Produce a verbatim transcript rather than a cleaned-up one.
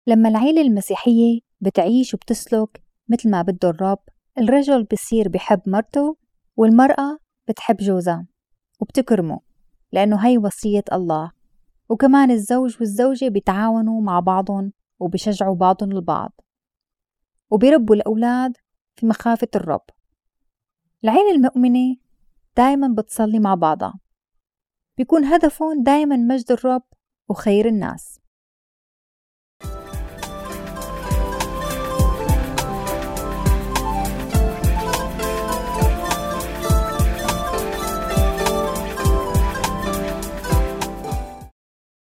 لما العيلة المسيحية بتعيش وبتسلك مثل ما بده الرب، الرجل بصير بحب مرته والمرأة بتحب جوزها وبتكرمه، لأنه هي وصية الله. وكمان الزوج والزوجة بيتعاونوا مع بعضهم وبيشجعوا بعضهم البعض، وبيربوا الأولاد في مخافة الرب. العيلة المؤمنة دايما بتصلي مع بعضها، بيكون هدفهم دايما مجد الرب وخير الناس.